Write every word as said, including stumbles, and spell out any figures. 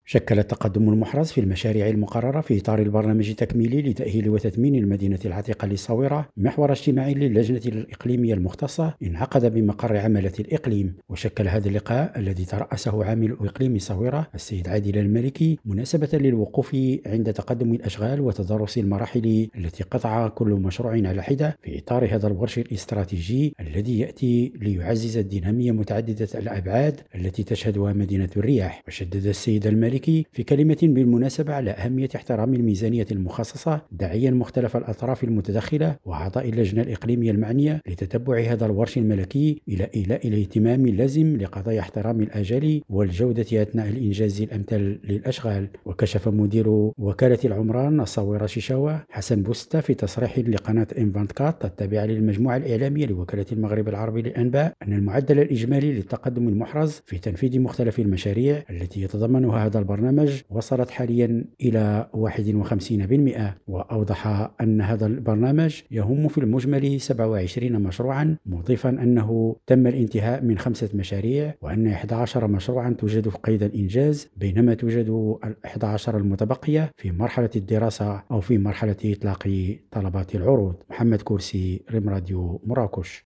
شكل التقدم المحرز في المشاريع المقررة في إطار البرنامج التكميلي لتأهيل وتثمين المدينة العتيقة للصويرة محور اجتماعي للجنة الإقليمية المختصة انعقد بمقر عملة الإقليم. وشكل هذا اللقاء الذي ترأسه عامل إقليم الصويرة السيد عادل المالكي مناسبة للوقوف عند تقدم الأشغال وتدرس المراحل التي قطع كل مشروع على حدة في إطار هذا الورش الاستراتيجي الذي يأتي ليعزز الدينامية متعددة الأبعاد التي تشهدها مدينة الرياح. وشدد السيد المالكي في كلمة بالمناسبة على أهمية احترام الميزانية المخصصة، داعيا مختلف الأطراف المتدخلة وأعضاء اللجنة الإقليمية المعنية لتتبع هذا الورش الملكي إلى إيلاء الاهتمام اللازم لقضايا احترام الآجال والجودة أثناء الإنجاز الأمثل للأشغال. وكشف مدير وكالة العمران الصويرة شيشاوة حسن بوستا في تصريح لقناة إم أربعة وعشرين التابعة للمجموعة الإعلامية لوكالة المغرب العربي للأنباء أن المعدل الإجمالي للتقدم المحرز في تنفيذ مختلف المشاريع التي يتضمنها هذا البرنامج وصلت حاليا إلى واحد وخمسين بالمئة. وأوضح أن هذا البرنامج يهم في المجمل سبعة وعشرين مشروعا، مضيفا أنه تم الانتهاء من خمسة مشاريع وأن إحدى عشر مشروعا توجد في قيد الإنجاز، بينما توجد الإحدى عشر المتبقية في مرحلة الدراسة أو في مرحلة إطلاق طلبات العروض. محمد كورسي، ريم راديو مراكش.